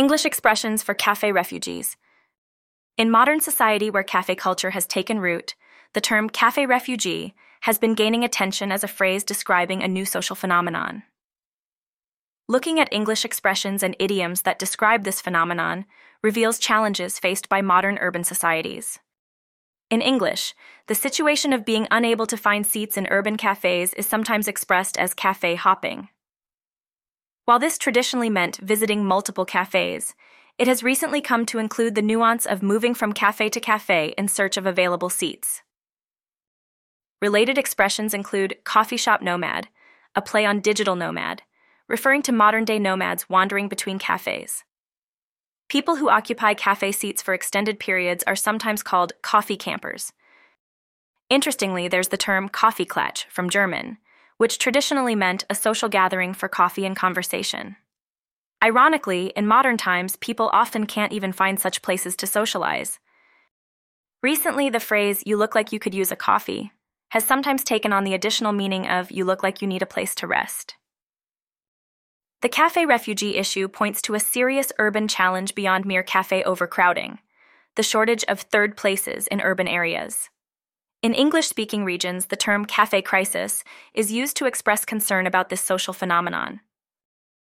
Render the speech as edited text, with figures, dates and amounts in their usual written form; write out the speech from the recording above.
English expressions for cafe refugees. In modern society where cafe culture has taken root, the term cafe refugee has been gaining attention as a phrase describing a new social phenomenon. Looking at English expressions and idioms that describe this phenomenon reveals challenges faced by modern urban societies. In English, the situation of being unable to find seats in urban cafes is sometimes expressed as cafe hopping. While this traditionally meant visiting multiple cafes, it has recently come to include the nuance of moving from cafe to cafe in search of available seats. Related expressions include coffee shop nomad, a play on digital nomad, referring to modern-day nomads wandering between cafes. People who occupy cafe seats for extended periods are sometimes called coffee campers. Interestingly, there's the term Kaffeeklatsch from German, which traditionally meant a social gathering for coffee and conversation. Ironically, in modern times, people often can't even find such places to socialize. Recently, the phrase, "you look like you could use a coffee," has sometimes taken on the additional meaning of "you look like you need a place to rest." The cafe refugee issue points to a serious urban challenge beyond mere cafe overcrowding, the shortage of third places in urban areas. In English-speaking regions, the term cafe crisis is used to express concern about this social phenomenon.